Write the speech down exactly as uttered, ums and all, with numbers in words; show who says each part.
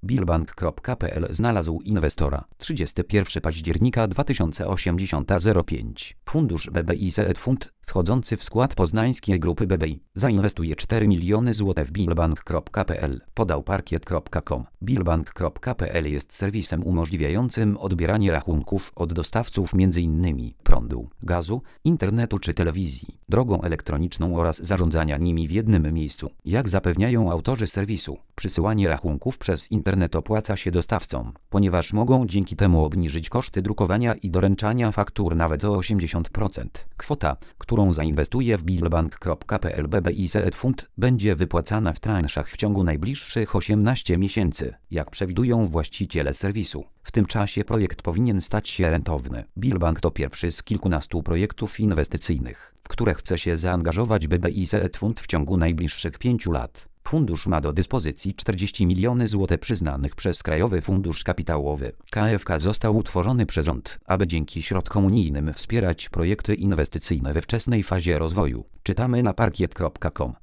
Speaker 1: Billbank kropka p l znalazł inwestora. trzydziestego pierwszego października dwa tysiące osiemdziesiąt zero pięć. Fundusz B B I Z E T Fund, wchodzący w skład poznańskiej grupy B B I, zainwestuje cztery miliony złotych w Billbank kropka p l, podał parkiet kropka com. Billbank kropka p l jest serwisem umożliwiającym odbieranie rachunków od dostawców m.in. prądu, gazu, internetu czy telewizji, drogą elektroniczną oraz zarządzania nimi w jednym miejscu. Jak zapewniają autorzy serwisu, przysyłanie rachunków przez internet opłaca się dostawcom, ponieważ mogą dzięki temu obniżyć koszty drukowania i doręczania faktur nawet o osiemdziesiąt procent. Kwota, którą zainwestuje w Billbank kropka p l B B I Z E T Fund, będzie wypłacana w transzach w ciągu najbliższych osiemnastu miesięcy, jak przewidują właściciele serwisu. W tym czasie projekt powinien stać się rentowny. Billbank to pierwszy z kilkunastu projektów inwestycyjnych, w które chce się zaangażować B B I Z E T Fund w ciągu najbliższych pięciu lat. Fundusz ma do dyspozycji czterdzieści milionów złotych przyznanych przez Krajowy Fundusz Kapitałowy. K F K został utworzony przez rząd, aby dzięki środkom unijnym wspierać projekty inwestycyjne we wczesnej fazie rozwoju. Czytamy na parkiet kropka com.